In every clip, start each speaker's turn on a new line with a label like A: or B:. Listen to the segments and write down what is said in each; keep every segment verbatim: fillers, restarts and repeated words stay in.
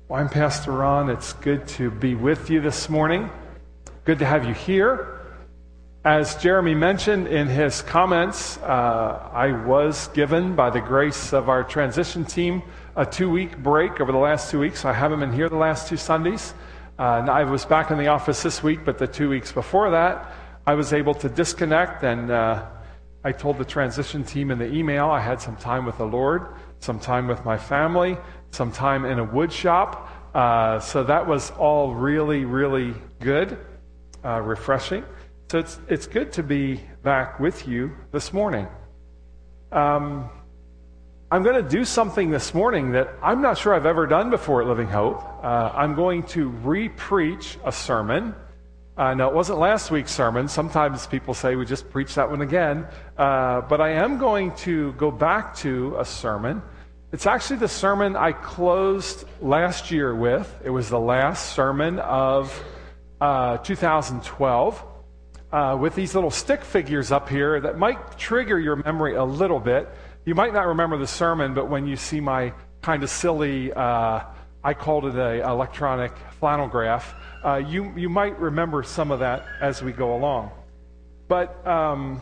A: Well, I'm Pastor Ron. It's good to be with you this morning. Good to have you here. As Jeremy mentioned in his comments, uh, I was given, by the grace of our transition team, a two-week break over the last two weeks. So I haven't been here the last two Sundays. Uh, I was back in the office this week, but the two weeks before that, I was able to disconnect, and uh, I told the transition team in the email I had some time with the Lord, some time with my family, some time in a wood shop. Uh, so that was all really, really good, uh, refreshing. So it's it's good to be back with you this morning. Um, I'm going to do something this morning that I'm not sure I've ever done before at Living Hope. Uh, I'm going to re-preach a sermon. Uh, no, it wasn't last week's sermon. Sometimes people say we just preach that one again. Uh, but I am going to go back to a sermon. It's actually the sermon I closed last year with. It was the last sermon of uh, two thousand twelve. Uh, with these little stick figures up here that might trigger your memory a little bit. You might not remember the sermon, but when you see my kind of silly, uh, I called it a electronic flannel graph, uh, you, you might remember some of that as we go along. But um,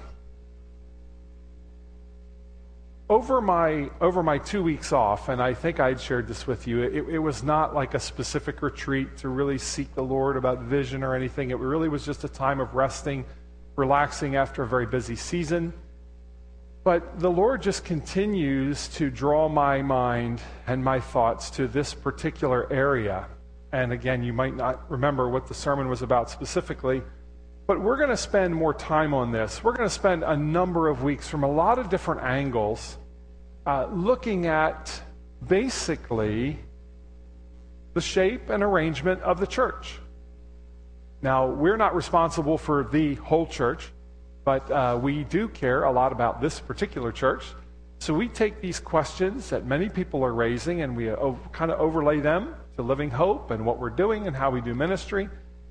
A: over my over my two weeks off, and I think I'd shared this with you, it, it was not like a specific retreat to really seek the Lord about vision or anything. It really was just a time of resting, relaxing after a very busy season. But the Lord just continues to draw my mind and my thoughts to this particular area. And again, you might not remember what the sermon was about specifically, but we're going to spend more time on this. We're going to spend a number of weeks from a lot of different angles uh, looking at basically the shape and arrangement of the church. Now, we're not responsible for the whole church, but uh, we do care a lot about this particular church. So we take these questions that many people are raising and we uh, kind of overlay them to Living Hope and what we're doing and how we do ministry.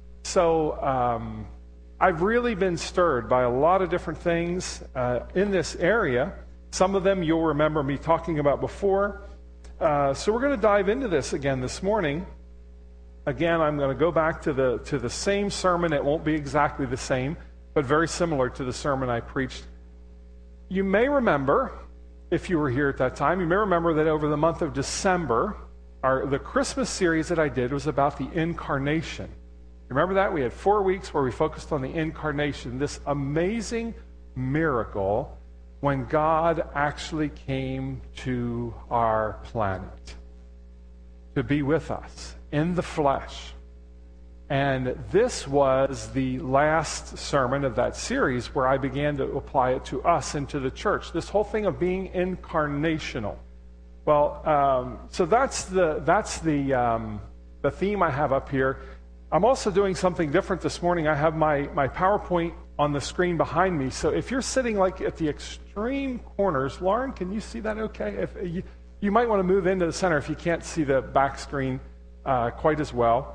A: So um, I've really been stirred by a lot of different things uh, in this area. Some of them you'll remember me talking about before. Uh, so we're going to dive into this again this morning. Again, I'm going to go back to the to the same sermon. It won't be exactly the same, but very similar to the sermon I preached. You may remember, if you were here at that time, you may remember that over the month of December, our the Christmas series that I did was about the incarnation. Remember that? We had four weeks where we focused on the incarnation, this amazing miracle when God actually came to our planet to be with us in the flesh. And this was the last sermon of that series where I began to apply it to us and to the church. This whole thing of being incarnational. Well, um, so that's the that's the um, the theme I have up here. I'm also doing something different this morning. I have my, my PowerPoint on the screen behind me. So if you're sitting like at the extreme corners, Lauren, can you see that okay? If you, you might want to move into the center if you can't see the back screen uh, quite as well.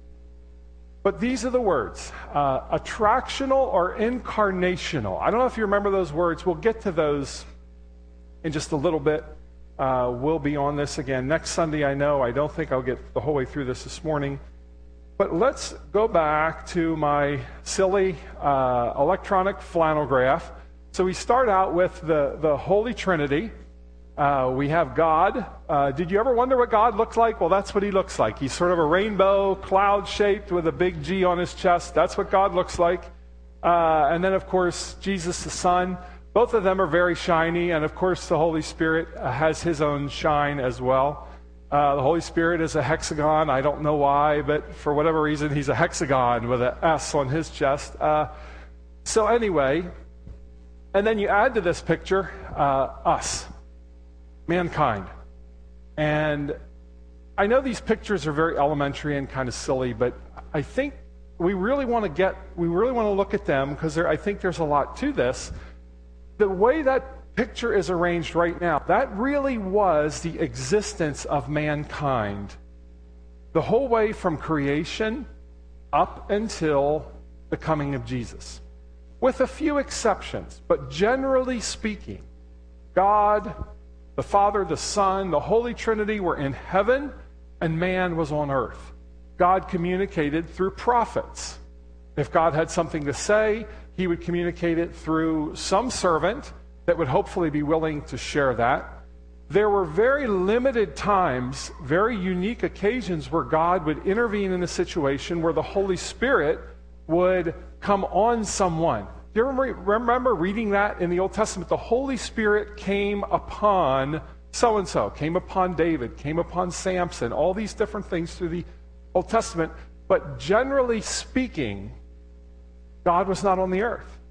A: But these are the words, uh, attractional or incarnational. I don't know if you remember those words. We'll get to those in just a little bit. Uh, we'll be on this again next Sunday, I know. I don't think I'll get the whole way through this this morning. But let's go back to my silly uh, electronic flannel graph. So we start out with the, the Holy Trinity. Uh, we have God. Uh, did you ever wonder what God looks like? Well, that's what he looks like. He's sort of a rainbow, cloud-shaped with a big G on his chest. That's what God looks like. Uh, and then, of course, Jesus the Son. Both of them are very shiny. And, of course, the Holy Spirit uh, has his own shine as well. Uh, the Holy Spirit is a hexagon. I don't know why, but for whatever reason, he's a hexagon with an S on his chest. Uh, so anyway, and then you add to this picture uh, us, mankind. And I know these pictures are very elementary and kind of silly, but I think we really want to get, we really want to look at them because I think there's a lot to this. The way that picture is arranged right now, that really was the existence of mankind the whole way from creation up until the coming of Jesus, with a few exceptions. But generally speaking, God, the Father, the Son, the Holy Trinity were in heaven, and man was on earth. God communicated through prophets. If God had something to say, he would communicate it through some servant that would hopefully be willing to share that. There were very limited times, very unique occasions where God would intervene in a situation where the Holy Spirit would come on someone. Do you remember reading that in the Old Testament? The Holy Spirit came upon so-and-so, came upon David, came upon Samson, all these different things through the Old Testament. But generally speaking, God was not on the earth.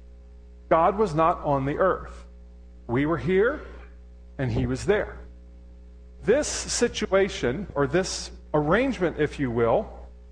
A: God was not on the earth. We were here, and he was there. This situation, or this arrangement, if you will,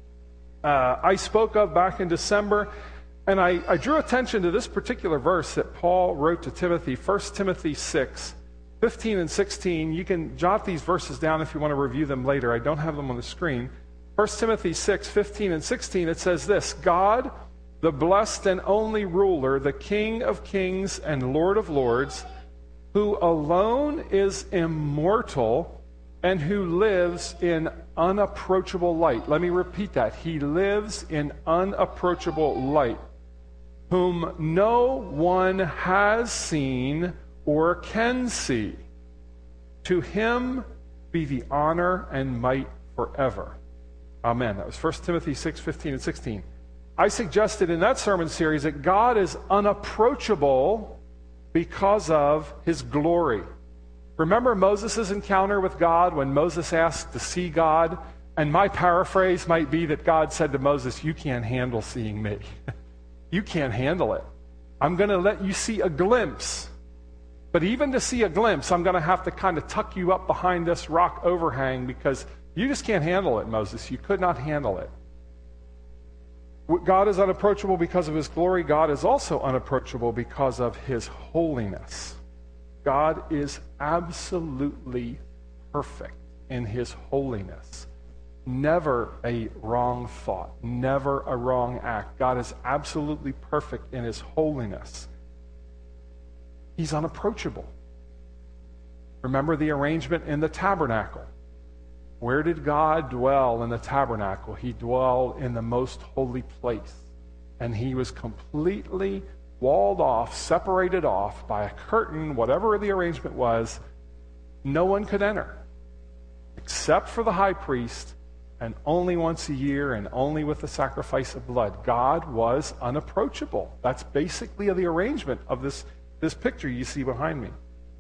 A: uh, I spoke of back in December, and I, I drew attention to this particular verse that Paul wrote to Timothy, First Timothy six, fifteen and sixteen. You can jot these verses down if you want to review them later. I don't have them on the screen. First Timothy six, fifteen and sixteen, it says this: God, the blessed and only ruler, the King of kings and Lord of lords, who alone is immortal and who lives in unapproachable light. Let me repeat that. He lives in unapproachable light, whom no one has seen or can see. To him be the honor and might forever. Amen. That was First Timothy six, fifteen and sixteen. I suggested in that sermon series that God is unapproachable because of his glory. Remember Moses' encounter with God when Moses asked to see God? And my paraphrase might be that God said to Moses, you can't handle seeing me. You can't handle it. I'm going to let you see a glimpse. But even to see a glimpse, I'm going to have to kind of tuck you up behind this rock overhang because you just can't handle it, Moses. You could not handle it. God is unapproachable because of his glory. God is also unapproachable because of his holiness. God is absolutely perfect in his holiness. Never a wrong thought, never a wrong act. God is absolutely perfect in his holiness. He's unapproachable. Remember the arrangement in the tabernacle. Where did God dwell in the tabernacle? He dwelled in the most holy place. And he was completely walled off, separated off by a curtain, whatever the arrangement was. No one could enter, except for the high priest, and only once a year, and only with the sacrifice of blood. God was unapproachable. That's basically the arrangement of this, this picture you see behind me.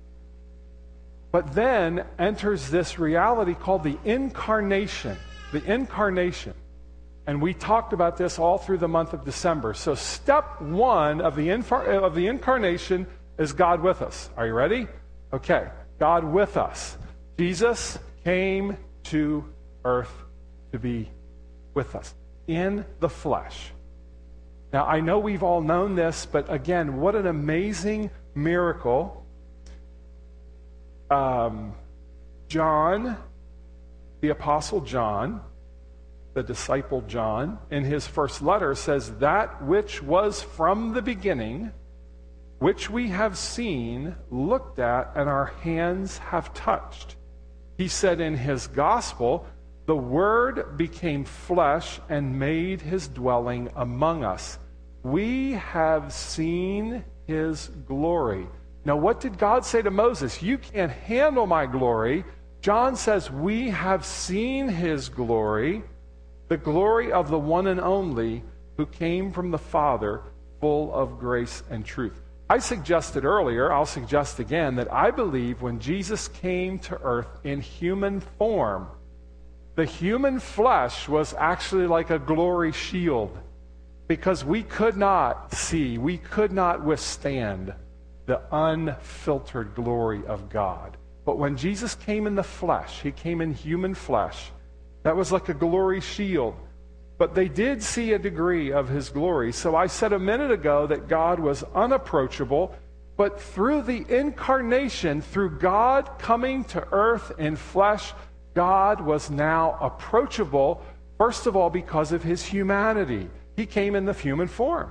A: But then enters this reality called the incarnation. The incarnation. And we talked about this all through the month of December. So step one of the, incar- of the incarnation is God with us. Are you ready? Okay. God with us. Jesus came to earth to be with us in the flesh. Now, I know we've all known this, but again, what an amazing miracle. Um, John, the Apostle John, the disciple John, in his first letter says, that which was from the beginning, which we have seen, looked at, and our hands have touched. He said in his gospel, the Word became flesh and made his dwelling among us. We have seen his glory. Now, what did God say to Moses? You can't handle my glory. John says, we have seen his glory, the glory of the one and only who came from the Father, full of grace and truth. I suggested earlier, I'll suggest again, that I believe when Jesus came to earth in human form, the human flesh was actually like a glory shield because we could not see, we could not withstand the unfiltered glory of God. But when Jesus came in the flesh, he came in human flesh, that was like a glory shield. But they did see a degree of his glory. So I said a minute ago that God was unapproachable, but through the incarnation, through God coming to earth in flesh, God was now approachable, first of all, because of his humanity. He came in the human form.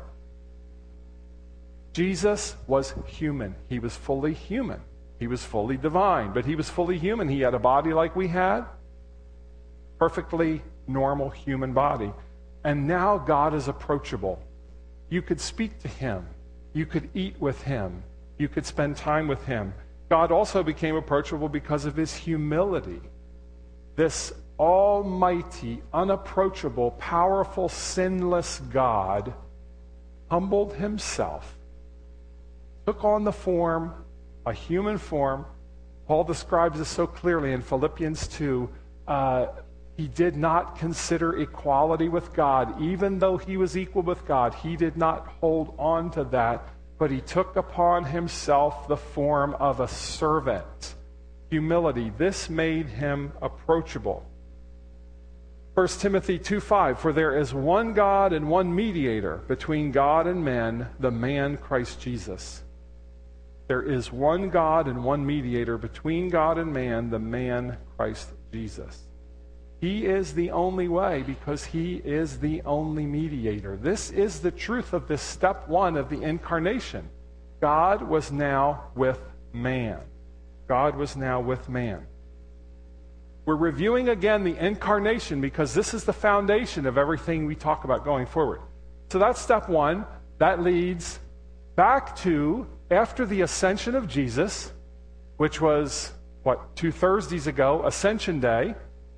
A: Jesus was human. He was fully human. He was fully divine, but he was fully human. He had a body like we had. perfectly normal human body. And now God is approachable. You could speak to him. You could eat with him. You could spend time with him. God also became approachable because of his humility. This almighty, unapproachable, powerful, sinless God humbled himself, took on the form, a human form. Paul describes this so clearly in Philippians two. Uh, he did not consider equality with God. Even though he was equal with God, he did not hold on to that, but he took upon himself the form of a servant. Humility. This made him approachable. First Timothy two five, for there is one God and one mediator between God and men, the man Christ Jesus. There is one God and one mediator between God and man, the man Christ Jesus. He is the only way because he is the only mediator. This is the truth of this step one of the incarnation. God was now with man. God was now with man. We're reviewing again the incarnation because this is the foundation of everything we talk about going forward. So that's step one. That leads back to after the ascension of Jesus, which was, what, two Thursdays ago, Ascension Day.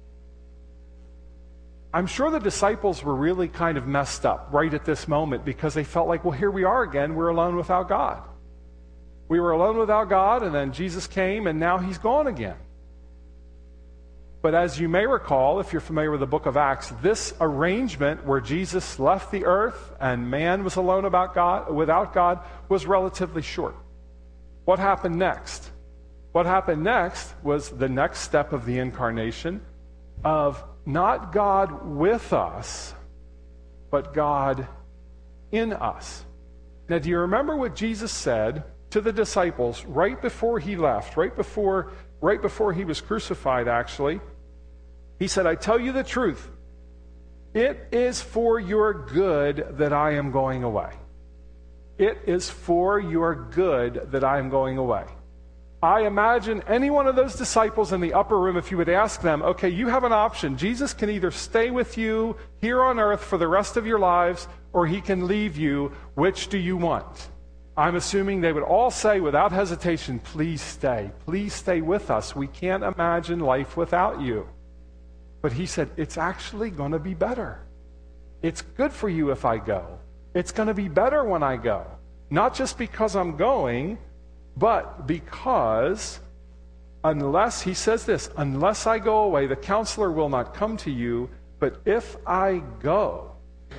A: I'm sure the disciples were really kind of messed up right at this moment because they felt like, well, here we are again. We're alone without God. We were alone without God, and then Jesus came, and now he's gone again. But as you may recall, if you're familiar with the book of Acts, this arrangement where Jesus left the earth and man was alone about God, without God was relatively short. What happened next? What happened next was the next step of the incarnation of not God with us, but God in us. Now, do you remember what Jesus said to the disciples right before he left, right before, right before he was crucified, actually? He said, I tell you the truth. It is for your good that I am going away. It is for your good that I am going away. I imagine any one of those disciples in the upper room, if you would ask them, okay, you have an option. Jesus can either stay with you here on earth for the rest of your lives, or he can leave you. Which do you want? I'm assuming they would all say without hesitation, please stay. Please stay with us. We can't imagine life without you. But he said, it's actually going to be better. It's good for you if I go. It's going to be better when I go. Not just because I'm going, but because unless, he says this, unless I go away, the counselor will not come to you, but if I go,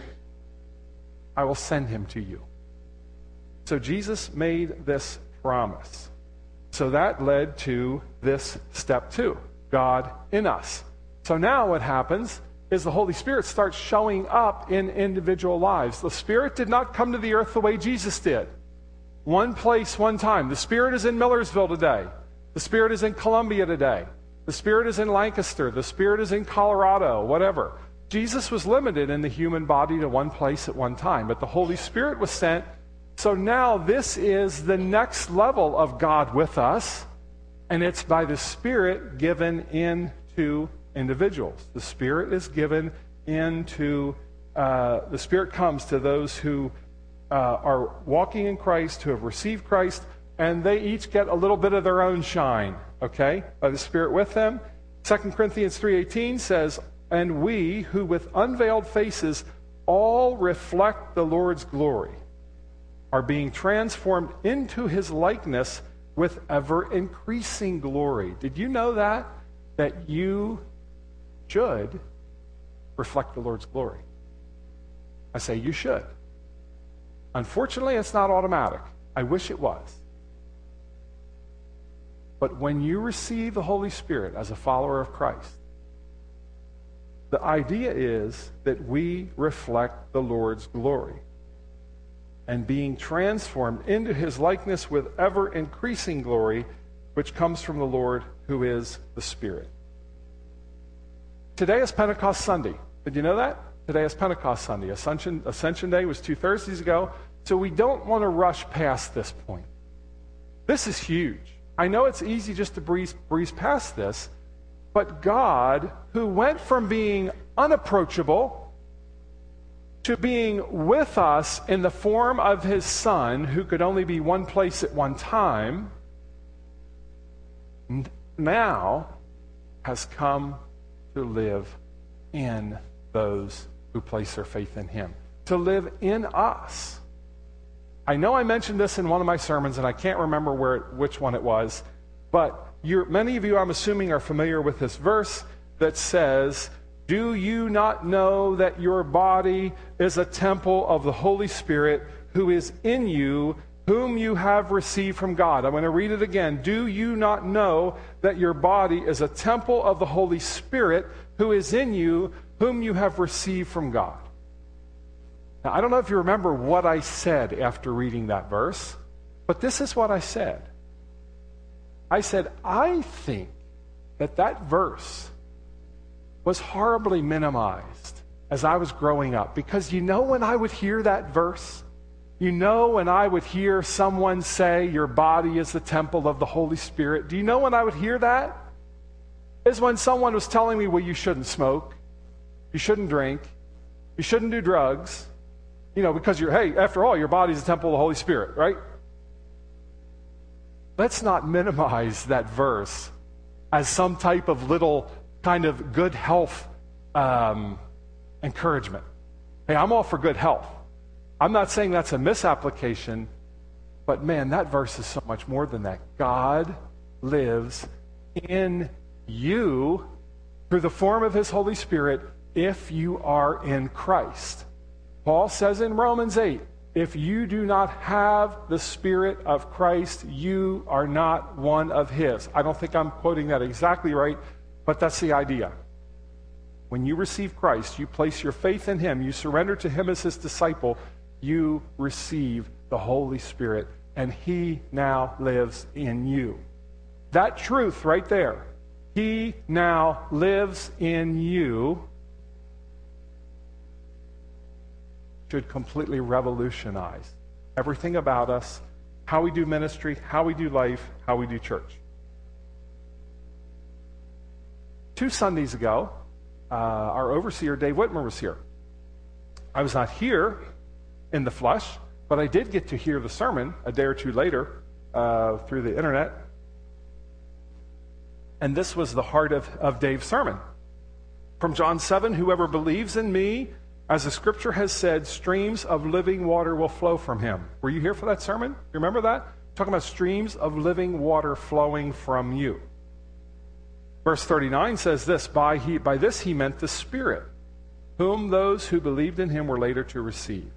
A: I will send him to you. So Jesus made this promise. So that led to this step two, God in us. So now what happens is the Holy Spirit starts showing up in individual lives. The Spirit did not come to the earth the way Jesus did. One place, one time. The Spirit is in Millersville today. The Spirit is in Columbia today. The Spirit is in Lancaster. The Spirit is in Colorado, whatever. Jesus was limited in the human body to one place at one time, but the Holy Spirit was sent. So now this is the next level of God with us, and it's by the Spirit given into individuals. The Spirit is given into, uh, the Spirit comes to those who uh, are walking in Christ, who have received Christ, and they each get a little bit of their own shine, okay, by the Spirit with them. Second Corinthians three eighteen says, and we who with unveiled faces all reflect the Lord's glory are being transformed into his likeness with ever-increasing glory. Did you know that? That you should reflect the Lord's glory. I say you should. Unfortunately, it's not automatic. I wish it was. But when you receive the Holy Spirit as a follower of Christ, the idea is that we reflect the Lord's glory and being transformed into his likeness with ever-increasing glory, which comes from the Lord who is the Spirit. Today is Pentecost Sunday. Did you know that? Today is Pentecost Sunday. Ascension, Ascension Day was two Thursdays ago, so we don't want to rush past this point. This is huge. I know it's easy just to breeze, breeze past this, but God, who went from being unapproachable to being with us in the form of his Son, who could only be one place at one time, now has come to live in those who place their faith in him, to live in us. I know I mentioned this in one of my sermons, and I can't remember where, which one it was, but you're, many of you, I'm assuming, are familiar with this verse that says, "Do you not know that your body is a temple of the Holy Spirit who is in you, whom you have received from God?" I'm going to read it again. "Do you not know that your body is a temple of the Holy Spirit who is in you, whom you have received from God?" Now, I don't know if you remember what I said after reading that verse, but this is what I said. I said, I think that that verse was horribly minimized as I was growing up. Because you know when I would hear that verse, you know when I would hear someone say, "Your body is the temple of the Holy Spirit," do you know when I would hear that? Is when someone was telling me, well, you shouldn't smoke, you shouldn't drink, you shouldn't do drugs, you know, because you're, hey, after all, your body's a temple of the Holy Spirit, right? Let's not minimize that verse as some type of little kind of good health um, encouragement. Hey, I'm all for good health. I'm not saying that's a misapplication, but man, that verse is so much more than that. God lives in you through the form of his Holy Spirit if you are in Christ. Paul says in Romans eight, if you do not have the Spirit of Christ, you are not one of his. I don't think I'm quoting that exactly right, but that's the idea. When you receive Christ, you place your faith in him, you surrender to him as his disciple, you receive the Holy Spirit, and he now lives in you. That truth right there, he now lives in you, should completely revolutionize everything about us, how we do ministry, how we do life, how we do church. Two Sundays ago, uh, our overseer, Dave Whitmer, was here. I was not here in the flesh, but I did get to hear the sermon a day or two later uh, through the internet. And this was the heart of, of Dave's sermon. From John seven, whoever believes in me, as the scripture has said, streams of living water will flow from him. Were you here for that sermon? You remember that? Talking about streams of living water flowing from you. Verse thirty-nine says this, by, he, by this he meant the Spirit, whom those who believed in him were later to receive.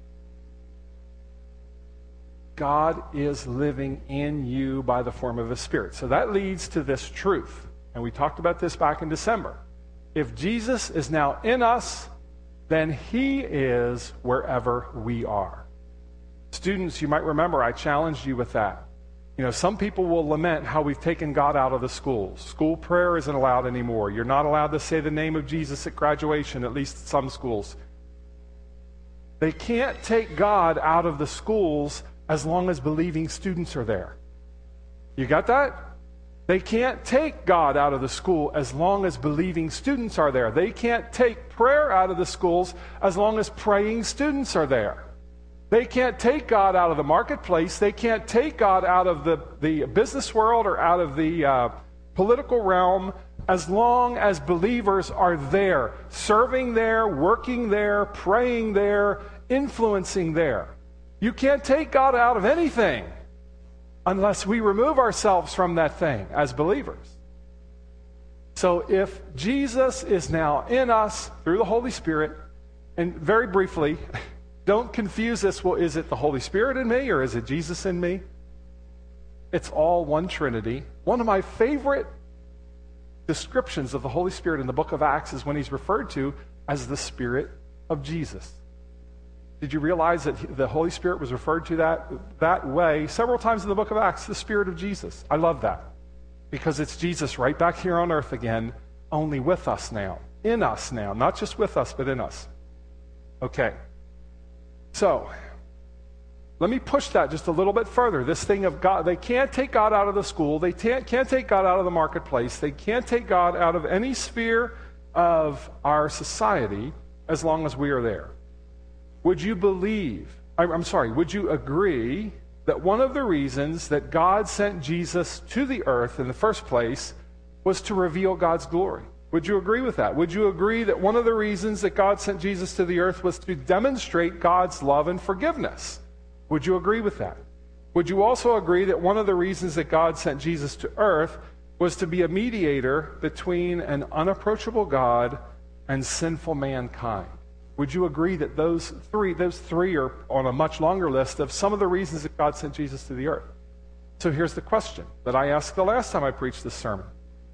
A: God is living in you by the form of his Spirit. So that leads to this truth. And we talked about this back in December. If Jesus is now in us, then he is wherever we are. Students, you might remember I challenged you with that. You know, some people will lament how we've taken God out of the schools. School prayer isn't allowed anymore. You're not allowed to say the name of Jesus at graduation, at least some schools. They can't take God out of the schools as long as believing students are there. You got that? They can't take God out of the school as long as believing students are there. They can't take prayer out of the schools as long as praying students are there. They can't take God out of the marketplace. They can't take God out of the, the business world or out of the uh, political realm as long as believers are there, serving there, working there, praying there, influencing there. You can't take God out of anything unless we remove ourselves from that thing as believers. So if Jesus is now in us through the Holy Spirit, and very briefly, don't confuse this, well, is it the Holy Spirit in me or is it Jesus in me? It's all one Trinity. One of my favorite descriptions of the Holy Spirit in the book of Acts is when he's referred to as the Spirit of Jesus. Did you realize that the Holy Spirit was referred to that, that way several times in the book of Acts, the Spirit of Jesus? I love that because it's Jesus right back here on earth again, only with us now, in us now, not just with us, but in us. Okay. So, let me push that just a little bit further. This thing of God, they can't take God out of the school. They can't, can't take God out of the marketplace. They can't take God out of any sphere of our society as long as we are there? Would you believe, I'm sorry, would you agree that one of the reasons that God sent Jesus to the earth in the first place was to reveal God's glory? Would you agree with that? Would you agree that one of the reasons that God sent Jesus to the earth was to demonstrate God's love and forgiveness? Would you agree with that? Would you also agree that one of the reasons that God sent Jesus to earth was to be a mediator between an unapproachable God and sinful mankind? Would you agree that those three, those three are on a much longer list of some of the reasons that God sent Jesus to the earth? So here's the question that I asked the last time I preached this sermon.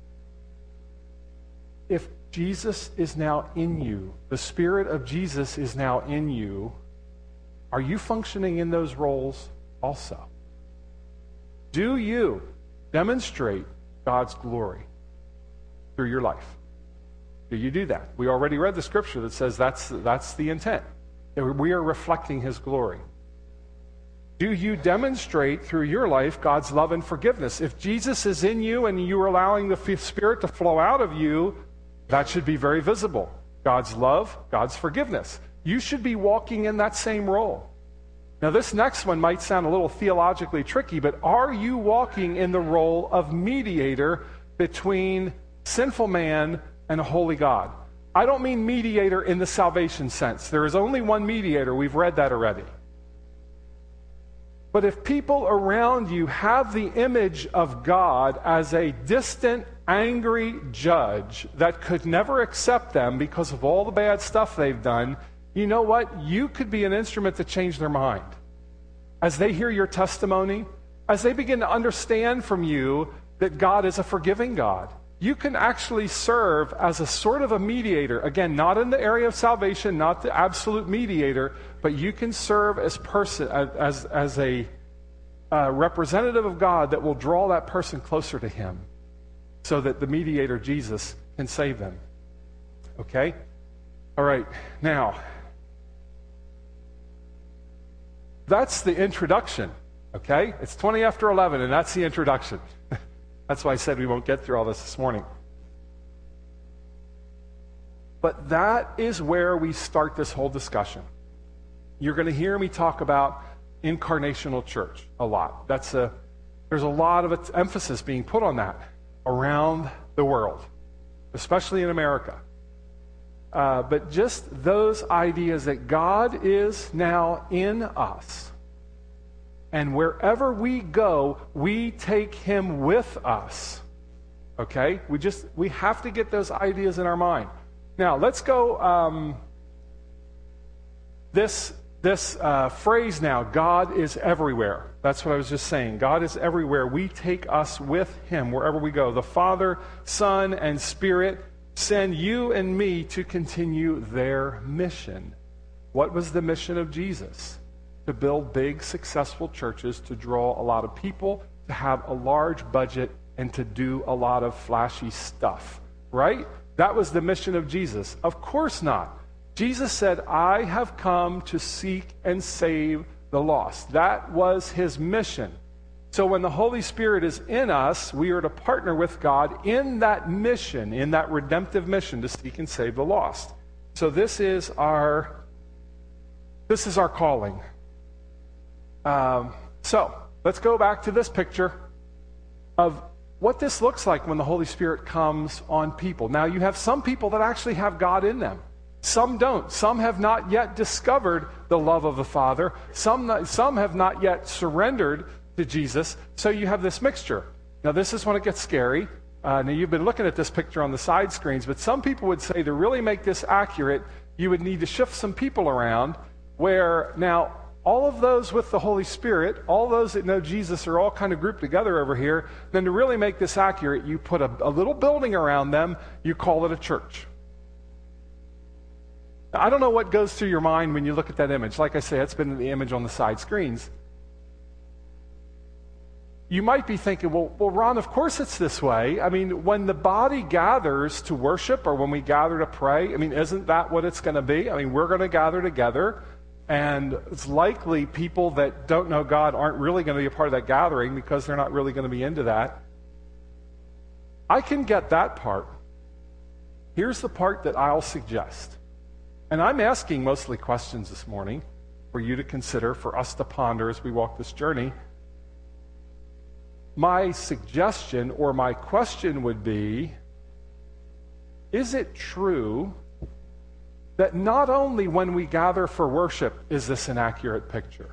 A: If Jesus is now in you, the Spirit of Jesus is now in you, are you functioning in those roles also? Do you demonstrate God's glory through your life? Do you do that? We already read the scripture that says that's, that's the intent. That we are reflecting His glory. Do you demonstrate through your life God's love and forgiveness? If Jesus is in you and you are allowing the Spirit to flow out of you, that should be very visible. God's love, God's forgiveness. You should be walking in that same role. Now, this next one might sound a little theologically tricky, but are you walking in the role of mediator between sinful man and a holy God? I don't mean mediator in the salvation sense. There is only one mediator. We've read that already. But if people around you have the image of God as a distant, angry judge that could never accept them because of all the bad stuff they've done, you know what? You could be an instrument to change their mind. As they hear your testimony, as they begin to understand from you that God is a forgiving God, you can actually serve as a sort of a mediator. Again, not in the area of salvation, not the absolute mediator, but you can serve as person as as a uh, representative of God that will draw that person closer to Him, so that the mediator Jesus can save them. Okay? All right. Now, that's the introduction. Okay? It's twenty after eleven, and that's the introduction. That's why I said we won't get through all this this morning. But that is where we start this whole discussion. You're going to hear me talk about incarnational church a lot. That's a there's a lot of emphasis being put on that around the world, especially in America. Uh, but just those ideas that God is now in us, and wherever we go, we take Him with us. Okay? We just we have to get those ideas in our mind. Now, let's go. Um, this this uh, phrase now, God is everywhere. That's what I was just saying. God is everywhere. We take us with Him wherever we go. The Father, Son, and Spirit send you and me to continue their mission. What was the mission of Jesus? To build big, successful churches, to draw a lot of people, to have a large budget, and to do a lot of flashy stuff. Right? That was the mission of Jesus. Of course not. Jesus said, I have come to seek and save the lost. That was His mission. So when the Holy Spirit is in us, we are to partner with God in that mission, in that redemptive mission to seek and save the lost. So this is our, this is our calling. Um, so let's go back to this picture of what this looks like when the Holy Spirit comes on people. Now, you have some people that actually have God in them. Some don't. Some have not yet discovered the love of the Father. Some, some have not yet surrendered to Jesus. So you have this mixture. Now, this is when it gets scary. Uh, now, you've been looking at this picture on the side screens, but some people would say to really make this accurate, you would need to shift some people around where now all of those with the Holy Spirit, all those that know Jesus are all kind of grouped together over here. Then to really make this accurate, you put a, a little building around them, you call it a church. Now, I don't know what goes through your mind when you look at that image. Like I say, it's been the image on the side screens. You might be thinking, well, well, Ron, of course it's this way. I mean, when the body gathers to worship or when we gather to pray, I mean, isn't that what it's going to be? I mean, we're going to gather together. And it's likely people that don't know God aren't really going to be a part of that gathering because they're not really going to be into that. I can get that part. here's the part that I'll suggest. And I'm asking mostly questions this morning for you to consider, for us to ponder as we walk this journey. My suggestion or my question would be, is it true that not only when we gather for worship is this an accurate picture,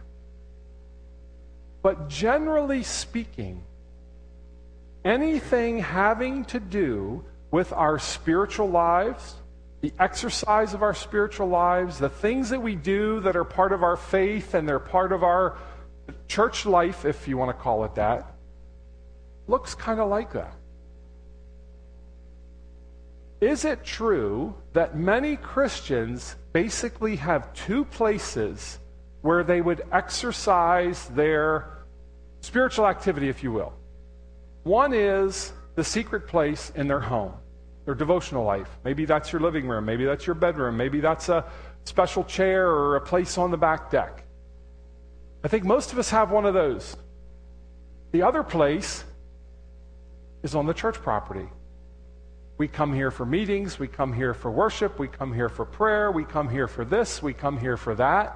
A: but generally speaking, anything having to do with our spiritual lives, the exercise of our spiritual lives, the things that we do that are part of our faith and they're part of our church life, if you want to call it that, looks kind of like that. Is it true that many Christians basically have two places where they would exercise their spiritual activity, if you will? One is the secret place in their home, their devotional life. Maybe that's your living room. Maybe that's your bedroom. Maybe that's a special chair or a place on the back deck. I think most of us have one of those. The other place is on the church property. We come here for meetings. We come here for worship. We come here for prayer. We come here for this. We come here for that.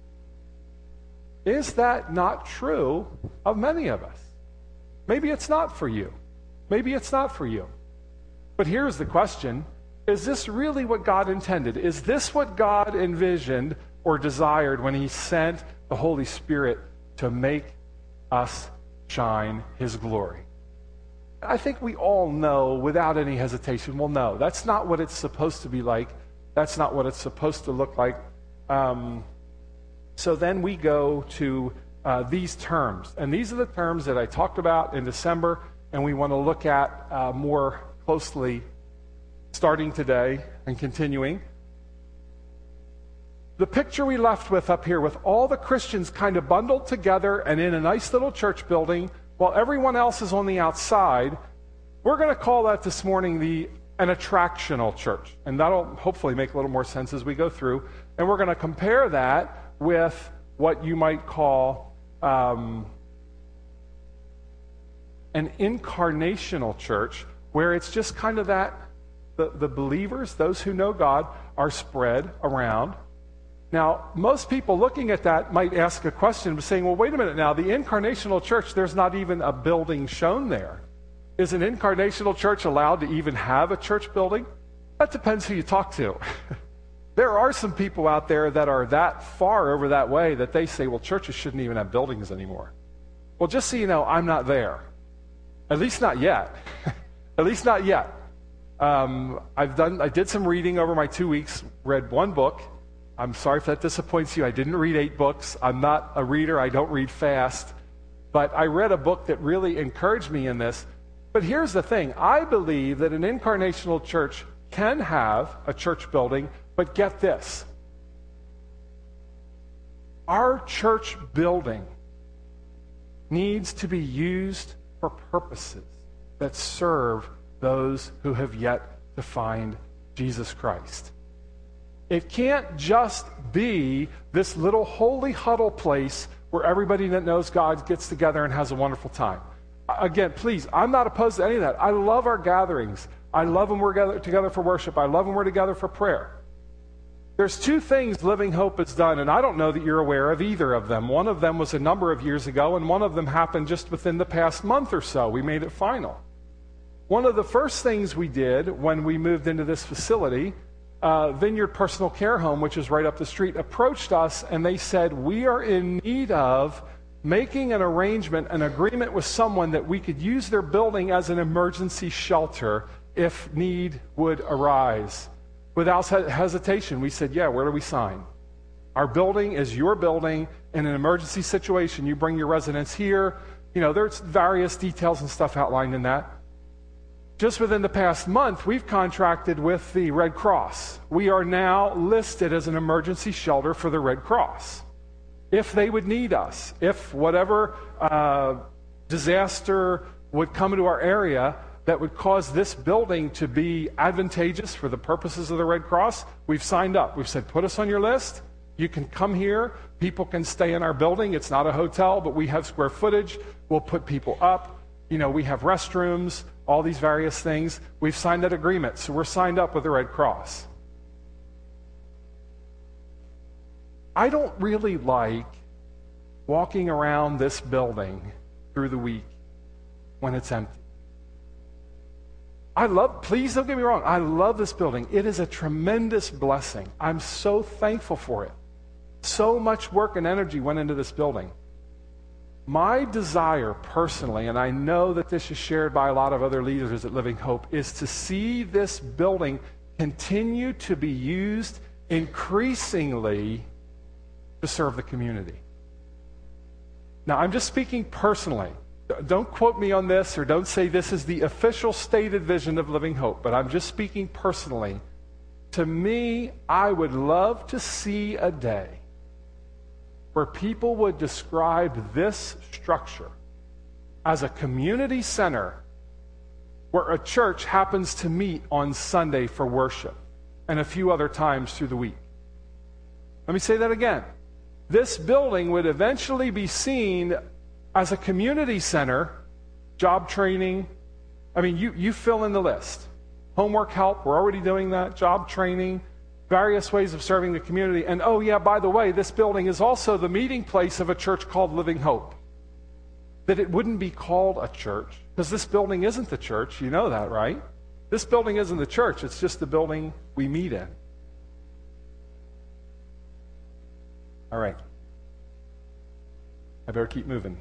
A: Is that not true of many of us? Maybe it's not for you. Maybe it's not for you. But here's the question. Is this really what God intended? Is this what God envisioned or desired when he sent the Holy Spirit to make us shine his glory? I think we all know without any hesitation, well, no, that's not what it's supposed to be like. That's not what it's supposed to look like. Um, so then we go to uh, these terms. And these are the terms that I talked about in December, and we want to look at uh, more closely starting today and continuing. The picture we left with up here with all the Christians kind of bundled together and in a nice little church building while everyone else is on the outside, we're going to call that this morning the an attractional church. And that'll hopefully make a little more sense as we go through. And we're going to compare that with what you might call um, an incarnational church, where it's just kind of that the, the believers, those who know God, are spread around. Now, most people looking at that might ask a question, saying, well, wait a minute now, the incarnational church, there's not even a building shown there. Is an incarnational church allowed to even have a church building? That depends who you talk to. There are some people out there that are that far over that way that they say, well, churches shouldn't even have buildings anymore. Well, just so you know, I'm not there. At least not yet. At least not yet. Um, I've done. I did some reading over my two weeks, read one book. I'm sorry if that disappoints you. I didn't read eight books. I'm not a reader. I don't read fast. But I read a book that really encouraged me in this. But here's the thing. I believe that an incarnational church can have a church building, but get this. Our church building needs to be used for purposes that serve those who have yet to find Jesus Christ. It can't just be this little holy huddle place where everybody that knows God gets together and has a wonderful time. Again, please, I'm not opposed to any of that. I love our gatherings. I love when we're gather- together for worship. I love when we're together for prayer. There's two things Living Hope has done, and I don't know that you're aware of either of them. One of them was a number of years ago, and one of them happened just within the past month or so. We made it final. One of the first things we did when we moved into this facility, Uh, Vineyard Personal Care Home, which is right up the street, approached us and they said, we are in need of making an arrangement, an agreement with someone that we could use their building as an emergency shelter if need would arise. Without hesitation, we said, yeah, where do we sign? Our building is your building. In an emergency situation, you bring your residents here. You know, there's various details and stuff outlined in that. Just within the past month, we've contracted with the Red Cross. We are now listed as an emergency shelter for the Red Cross. If they would need us, if whatever uh, disaster would come into our area that would cause this building to be advantageous for the purposes of the Red Cross, we've signed up. We've said, put us on your list. You can come here. People can stay in our building. It's not a hotel, but we have square footage. We'll put people up. You know, we have restrooms. all these various things. We've signed that agreement, so we're signed up with the Red Cross. I don't really like walking around this building through the week when it's empty. I love, please don't get me wrong, I love this building. It is a tremendous blessing. I'm so thankful for it. So much work and energy went into this building. My desire personally, and I know that this is shared by a lot of other leaders at Living Hope, is to see this building continue to be used increasingly to serve the community. Now, I'm just speaking personally. Don't quote me on this, or don't say this is the official stated vision of Living Hope, but I'm just speaking personally. To me, I would love to see a day where people would describe this structure as a community center where a church happens to meet on Sunday for worship and a few other times through the week. Let me say that again. This building would eventually be seen as a community center, job training. I mean, you, you fill in the list. Homework help, we're already doing that. Job training, various ways of serving the community. And oh yeah, by the way, this building is also the meeting place of a church called Living Hope. That it wouldn't be called a church, because this building isn't the church. You know that, right? This building isn't the church. It's just the building we meet in. All right. I better keep moving.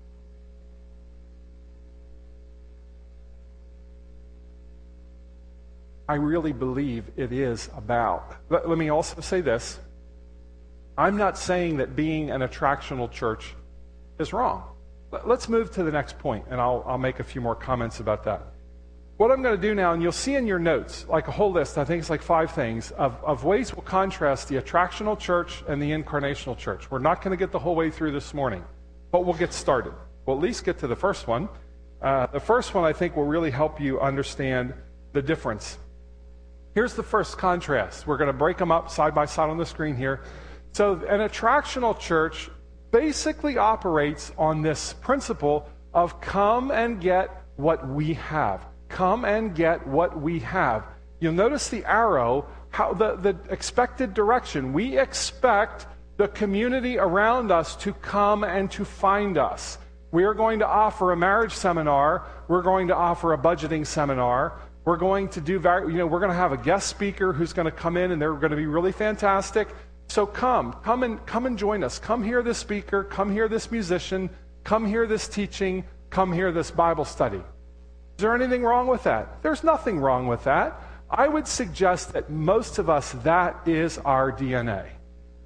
A: I really believe it is about. Let, let me also say this. I'm not saying that being an attractional church is wrong. Let, let's move to the next point, and I'll, I'll make a few more comments about that. What I'm going to do now, and you'll see in your notes, like a whole list, I think it's like five things, of, of ways we'll contrast the attractional church and the incarnational church. We're not going to get the whole way through this morning, but we'll get started. We'll at least get to the first one. Uh, the first one, I think, will really help you understand the difference. Here's the first contrast. We're going to break them up side by side on the screen here. So an attractional church basically operates on this principle of come and get what we have. Come and get what we have. You'll notice the arrow, how the, the expected direction. We expect the community around us to come and to find us. We are going to offer a marriage seminar. We're going to offer a budgeting seminar. We're going to do, very, you know, we're going to have a guest speaker who's going to come in, and they're going to be really fantastic. So come, come and come and join us. Come hear this speaker. Come hear this musician. Come hear this teaching. Come hear this Bible study. Is there anything wrong with that? There's nothing wrong with that. I would suggest that most of us, that is our D N A.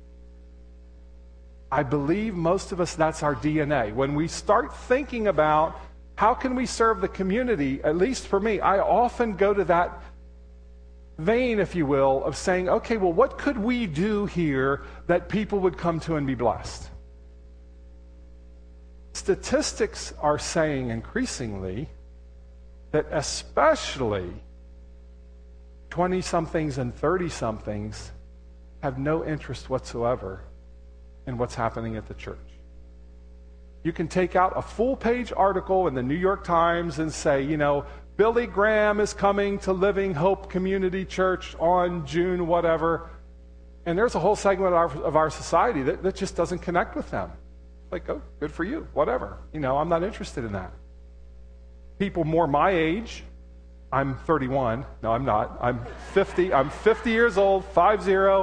A: I believe most of us, that's our D N A. When we start thinking about how can we serve the community, at least for me, I often go to that vein, if you will, of saying, okay, well, what could we do here that people would come to and be blessed? Statistics are saying increasingly that especially twenty-somethings and thirty-somethings have no interest whatsoever in what's happening at the church. You can take out a full-page article in the New York Times and say, you know, Billy Graham is coming to Living Hope Community Church on June whatever, and there's a whole segment of our, of our society that, that just doesn't connect with them. Like, oh, good for you, whatever. You know, I'm not interested in that. People more my age, I'm thirty-one. No, I'm not. I'm fifty. I'm fifty years old, five zero.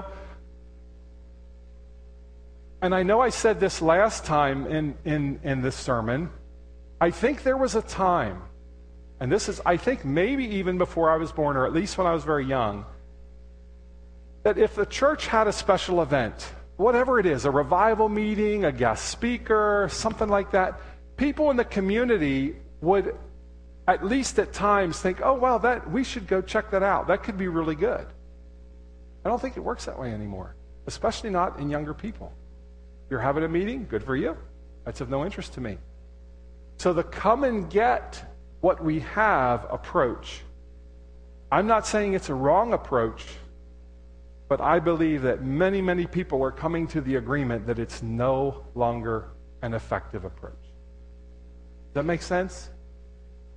A: And I know I said this last time in, in, in this sermon. I think there was a time, and this is, I think maybe even before I was born, or at least when I was very young, that if the church had a special event, whatever it is, a revival meeting, a guest speaker, something like that, people in the community would at least at times think, oh, wow, that we should go check that out. That could be really good. I don't think it works that way anymore, especially not in younger people. If you're having a meeting, good for you. That's of no interest to me. So the come and get what we have approach, I'm not saying it's a wrong approach, but I believe that many, many people are coming to the agreement that it's no longer an effective approach. Does that make sense?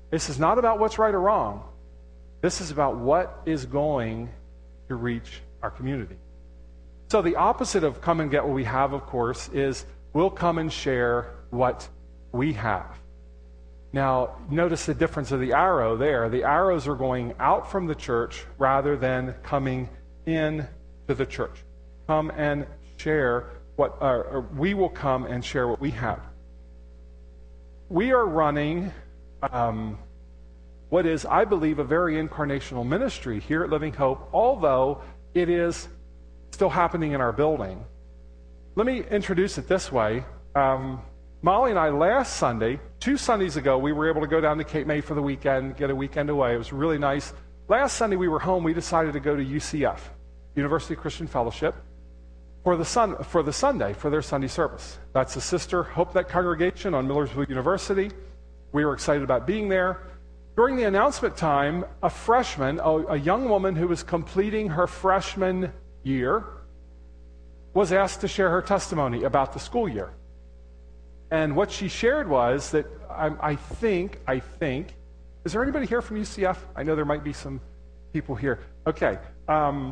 A: This is not about what's right or wrong. This is about what is going to reach our community. So the opposite of come and get what we have, of course, is we'll come and share what we have. Now, notice the difference of the arrow there. The arrows are going out from the church rather than coming in to the church. Come and share what, uh, or we will come and share what we have. We are running um, what is, I believe, a very incarnational ministry here at Living Hope, although it is still happening in our building. Let me introduce it this way. Um, Molly and I, last Sunday, two Sundays ago, we were able to go down to Cape May for the weekend, get a weekend away. It was really nice. Last Sunday we were home. We decided to go to U C F, University Christian Fellowship, for the sun, for the Sunday, for their Sunday service. That's the Sister Hope Net congregation on Millersville University. We were excited about being there. During the announcement time, a freshman, a, a young woman who was completing her freshman year, was asked to share her testimony about the school year. And what she shared was that I, I think, I think, is there anybody here from U C F? I know there might be some people here. Okay. Um,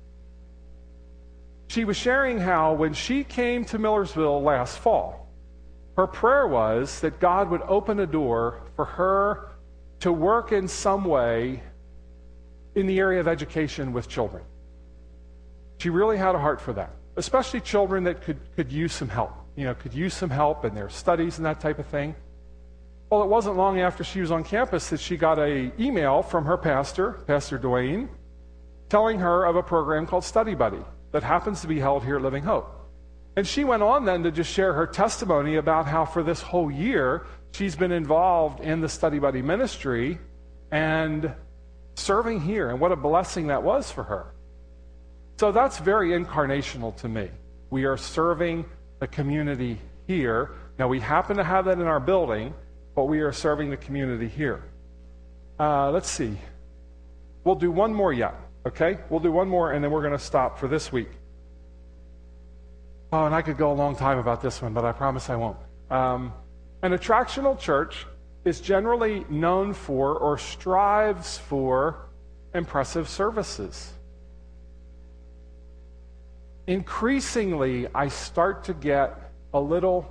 A: she was sharing how when she came to Millersville last fall, her prayer was that God would open a door for her to work in some way in the area of education with children. She really had a heart for that, especially children that could, could use some help. You know, could use some help in their studies and that type of thing. Well, it wasn't long after she was on campus that she got an email from her pastor, Pastor Dwayne, telling her of a program called Study Buddy that happens to be held here at Living Hope. And she went on then to just share her testimony about how for this whole year she's been involved in the Study Buddy ministry and serving here, and what a blessing that was for her. So that's very incarnational to me. We are serving the community here. Now, we happen to have that in our building, but we are serving the community here. Uh, let's see. We'll do one more yet, okay? We'll do one more, and then we're going to stop for this week. Oh, and I could go a long time about this one, but I promise I won't. Um, an attractional church is generally known for or strives for impressive services. Increasingly, I start to get a little,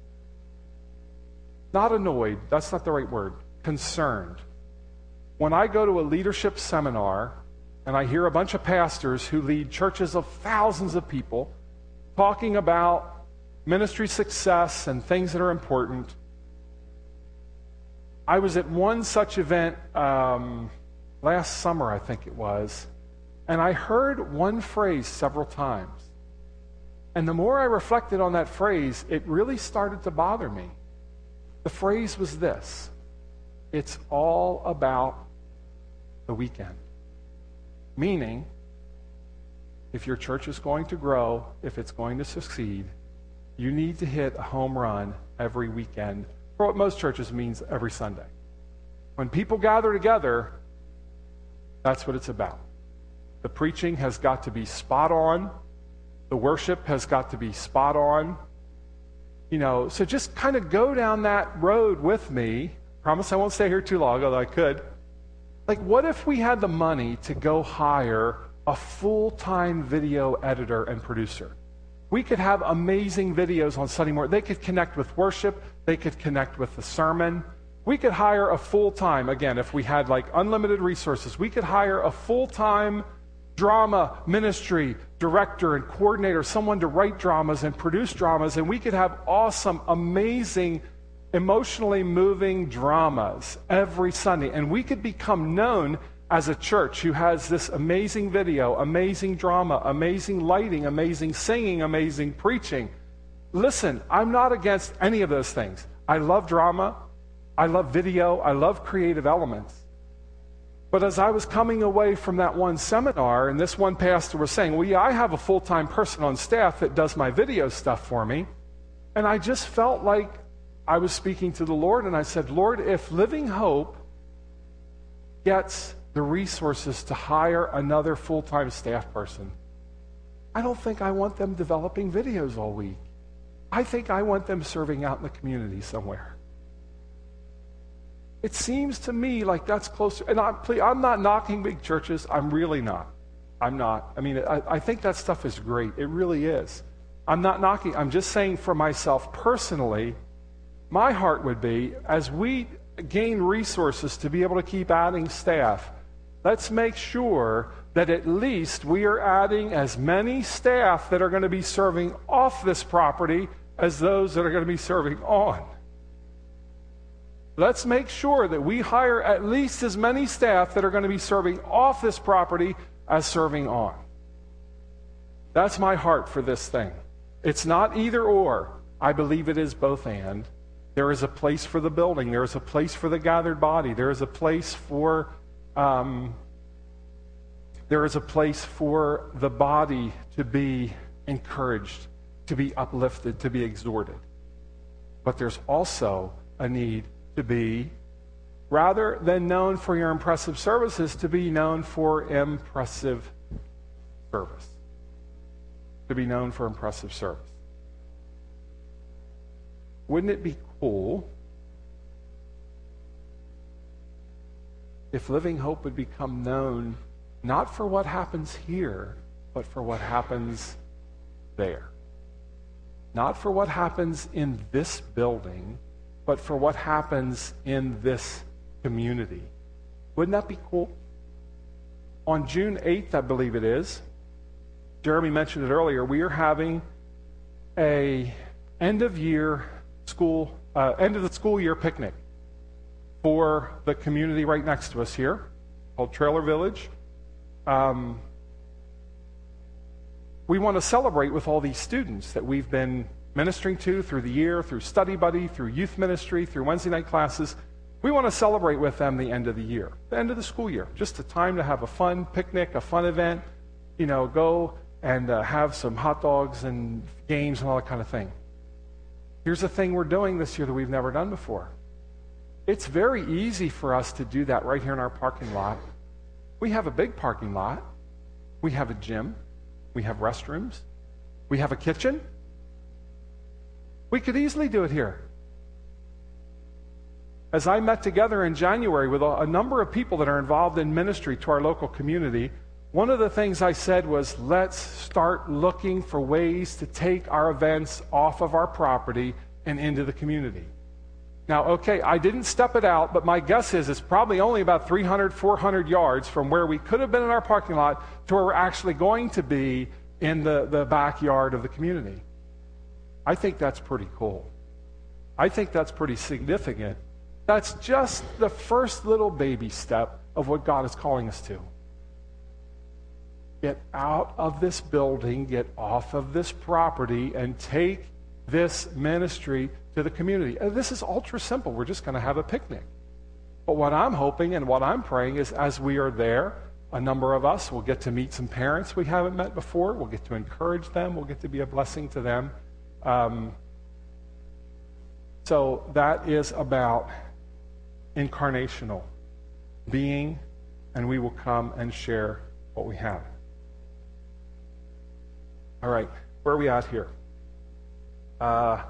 A: not annoyed, that's not the right word, concerned. When I go to a leadership seminar and I hear a bunch of pastors who lead churches of thousands of people talking about ministry success and things that are important. I was at one such event um, last summer, I think it was, and I heard one phrase several times. And the more I reflected on that phrase, it really started to bother me. The phrase was this: it's all about the weekend. Meaning, if your church is going to grow, if it's going to succeed, you need to hit a home run every weekend, for what most churches means every Sunday. When people gather together, that's what it's about. The preaching has got to be spot on. The worship has got to be spot on. You know, so just kind of go down that road with me. Promise I won't stay here too long, although I could. Like, what if we had the money to go hire a full-time video editor and producer? We could have amazing videos on Sunday morning. They could connect with worship. They could connect with the sermon. We could hire a full-time, again, if we had like unlimited resources, we could hire a full-time drama ministry director and coordinator, someone to write dramas and produce dramas, and we could have awesome, amazing, emotionally moving dramas every Sunday. And we could become known as a church who has this amazing video, amazing drama, amazing lighting, amazing singing, amazing preaching. Listen, I'm not against any of those things. I love drama. I love video. I love creative elements. But as I was coming away from that one seminar, and this one pastor was saying, well, yeah, I have a full-time person on staff that does my video stuff for me. And I just felt like I was speaking to the Lord, and I said, Lord, if Living Hope gets the resources to hire another full-time staff person, I don't think I want them developing videos all week. I think I want them serving out in the community somewhere. It seems to me like that's closer. And I'm, please, I'm not knocking big churches. I'm really not. I'm not. I mean, I, I think that stuff is great. It really is. I'm not knocking. I'm just saying for myself personally, my heart would be, as we gain resources to be able to keep adding staff, let's make sure that at least we are adding as many staff that are going to be serving off this property as those that are going to be serving on. Let's make sure that we hire at least as many staff that are going to be serving off this property as serving on. That's my heart for this thing. It's not either or. I believe it is both and. There is a place for the building. There is a place for the gathered body. There is a place for um, there is a place for the body to be encouraged, to be uplifted, to be exhorted. But there's also a need to be, rather than known for your impressive services, to be known for impressive service. To be known for impressive service. Wouldn't it be cool if Living Hope would become known not for what happens here, but for what happens there? Not for what happens in this building, but for what happens in this community. Wouldn't that be cool? On June eighth, I believe it is, Jeremy mentioned it earlier, we are having a end of year school, uh, end of the school year picnic for the community right next to us here, called Trailer Village. Um, we want to celebrate with all these students that we've been ministering to through the year, through Study Buddy, through youth ministry, through Wednesday night classes. We want to celebrate with them the end of the year, the end of the school year. Just a time to have a fun picnic, a fun event, you know, go and uh, have some hot dogs and games and all that kind of thing. Here's a thing we're doing this year that we've never done before. It's very easy for us to do that right here in our parking lot. We have a big parking lot. We have a gym. We have restrooms. We have a kitchen. We could easily do it here. As I met together in January with a, a number of people that are involved in ministry to our local community, one of the things I said was, let's start looking for ways to take our events off of our property and into the community. Now, okay, I didn't step it out, but my guess is it's probably only about three hundred, four hundred yards from where we could have been in our parking lot to where we're actually going to be in the, the backyard of the community. I think that's pretty cool. I think that's pretty significant. That's just the first little baby step of what God is calling us to. Get out of this building, get off of this property, and take this ministry to the community. And this is ultra simple. We're just going to have a picnic. But what I'm hoping and what I'm praying is as we are there, a number of us will get to meet some parents we haven't met before. We'll get to encourage them. We'll get to be a blessing to them. Um, so that is about incarnational being, and we will come and share what we have. All right, where are we at here? Uh,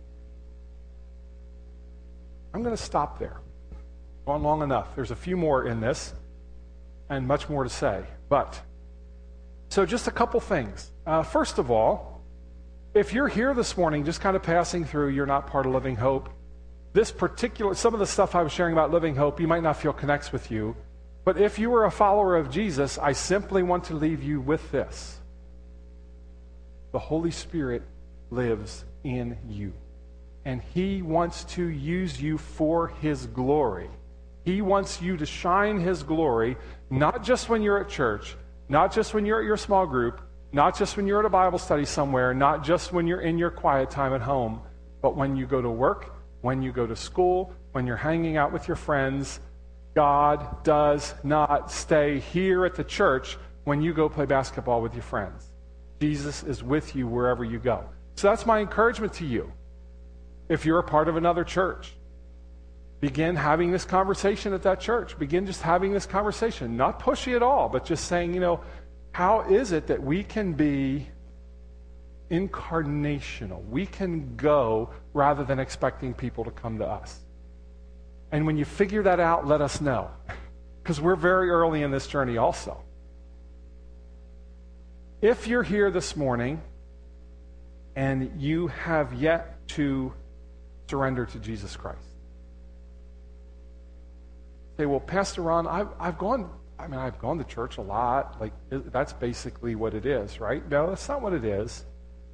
A: I'm going to stop there. Gone long enough. There's a few more in this, and much more to say. But, so just a couple things. Uh, first of all, if you're here this morning just kind of passing through, you're not part of Living Hope, this particular, some of the stuff I was sharing about Living Hope, you might not feel connects with you. But if you were a follower of Jesus, I simply want to leave you with this. The Holy Spirit lives in you. And He wants to use you for His glory. He wants you to shine His glory, not just when you're at church, not just when you're at your small group, not just when you're at a Bible study somewhere, not just when you're in your quiet time at home, but when you go to work, when you go to school, when you're hanging out with your friends. God does not stay here at the church when you go play basketball with your friends. Jesus is with you wherever you go. So that's my encouragement to you. If you're a part of another church, begin having this conversation at that church. Begin just having this conversation. Not pushy at all, but just saying, you know, how is it that we can be incarnational? We can go rather than expecting people to come to us. And when you figure that out, let us know. Because we're very early in this journey also. If you're here this morning and you have yet to surrender to Jesus Christ, say, well, Pastor Ron, I've, I've gone, I mean, I've gone to church a lot. Like, that's basically what it is, right? No, that's not what it is.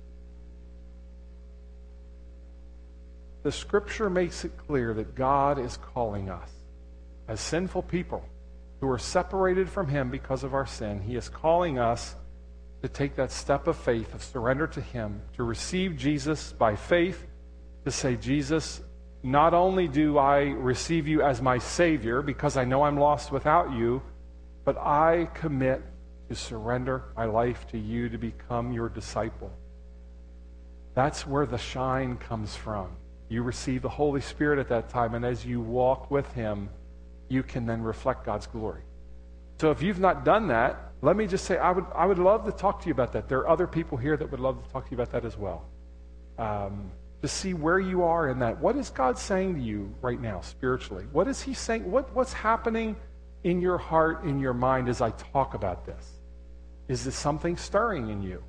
A: The Scripture makes it clear that God is calling us as sinful people who are separated from Him because of our sin. He is calling us to take that step of faith, of surrender to Him, to receive Jesus by faith, to say, Jesus, not only do I receive you as my Savior because I know I'm lost without you, but I commit to surrender my life to you to become your disciple. That's where the shine comes from. You receive the Holy Spirit at that time, and as you walk with Him, you can then reflect God's glory. So if you've not done that, let me just say, I would I would love to talk to you about that. There are other people here that would love to talk to you about that as well. Um, to see where you are in that. What is God saying to you right now, spiritually? What is He saying? What, what's happening in your heart, in your mind as I talk about this? Is this something stirring in you?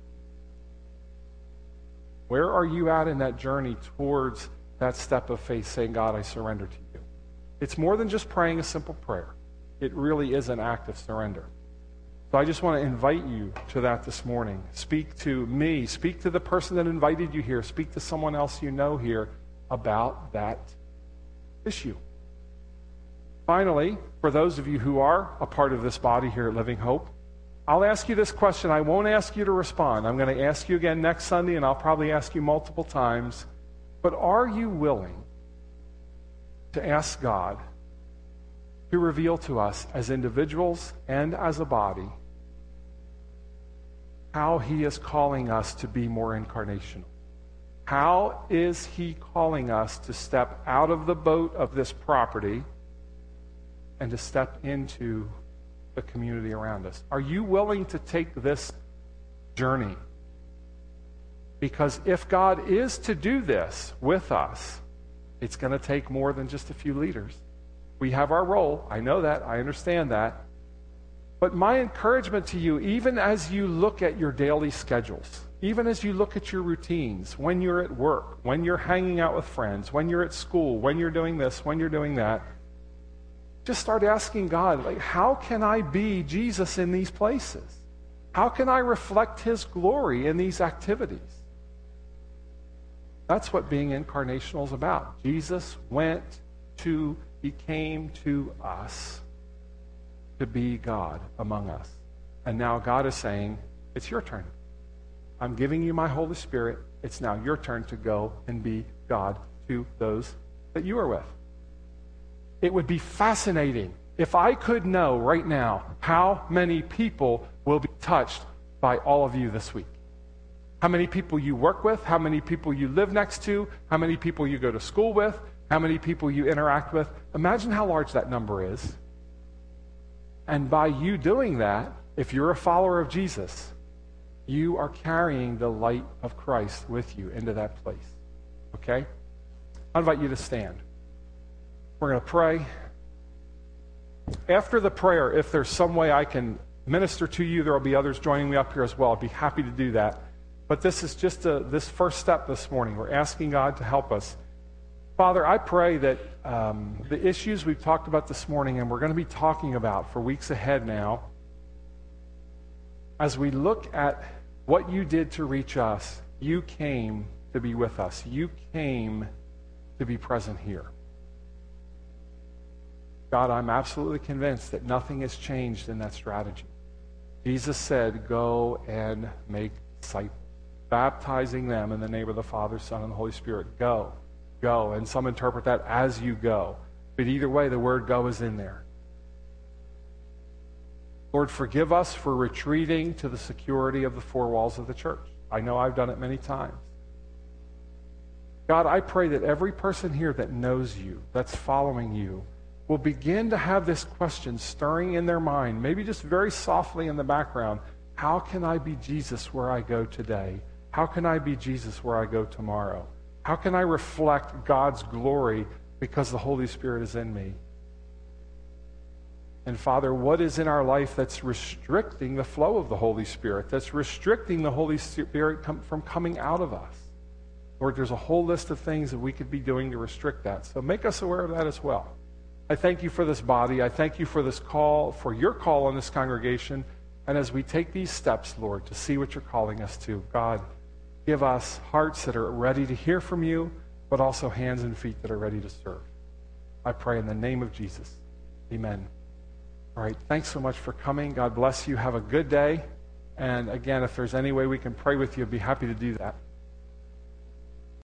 A: Where are you at in that journey towards that step of faith, saying, God, I surrender to you? It's more than just praying a simple prayer. It really is an act of surrender. So I just want to invite you to that this morning. Speak to me. Speak to the person that invited you here. Speak to someone else you know here about that issue. Finally, for those of you who are a part of this body here at Living Hope, I'll ask you this question. I won't ask you to respond. I'm going to ask you again next Sunday, and I'll probably ask you multiple times. But are you willing to ask God to reveal to us as individuals and as a body how He is calling us to be more incarnational? How is He calling us to step out of the boat of this property and to step into the community around us? Are you willing to take this journey? Because if God is to do this with us, it's going to take more than just a few leaders. We have our role. I know that. I understand that. But my encouragement to you, even as you look at your daily schedules, even as you look at your routines, when you're at work, when you're hanging out with friends, when you're at school, when you're doing this, when you're doing that, just start asking God, like, how can I be Jesus in these places? How can I reflect His glory in these activities? That's what being incarnational is about. Jesus went to, He came to us to be God among us. And now God is saying, it's your turn. I'm giving you my Holy Spirit. It's now your turn to go and be God to those that you are with. It would be fascinating if I could know right now how many people will be touched by all of you this week. How many people you work with, how many people you live next to, how many people you go to school with, how many people you interact with. Imagine how large that number is. And by you doing that, if you're a follower of Jesus, you are carrying the light of Christ with you into that place. Okay? I invite you to stand. We're going to pray. After the prayer, if there's some way I can minister to you, there will be others joining me up here as well. I'd be happy to do that. But this is just a, this first step this morning. We're asking God to help us. Father, I pray that um, the issues we've talked about this morning and we're going to be talking about for weeks ahead now, as we look at what you did to reach us, you came to be with us. You came to be present here. God, I'm absolutely convinced that nothing has changed in that strategy. Jesus said, go and make disciples, baptizing them in the name of the Father, Son, and the Holy Spirit. Go, go. And some interpret that as you go. But either way, the word go is in there. Lord, forgive us for retreating to the security of the four walls of the church. I know I've done it many times. God, I pray that every person here that knows you, that's following you, will begin to have this question stirring in their mind, maybe just very softly in the background. How can I be Jesus where I go today? How can I be Jesus where I go tomorrow? How can I reflect God's glory because the Holy Spirit is in me. And Father, what is in our life that's restricting the flow of the Holy Spirit, that's restricting the Holy Spirit com- from coming out of us? Lord, there's a whole list of things that we could be doing to restrict that. So make us aware of that as well. I thank you for this body. I thank you for this call, for your call on this congregation. And as we take these steps, Lord, to see what you're calling us to, God, give us hearts that are ready to hear from you, but also hands and feet that are ready to serve. I pray in the name of Jesus. Amen. All right, thanks so much for coming. God bless you. Have a good day. And again, if there's any way we can pray with you, I'd be happy to do that.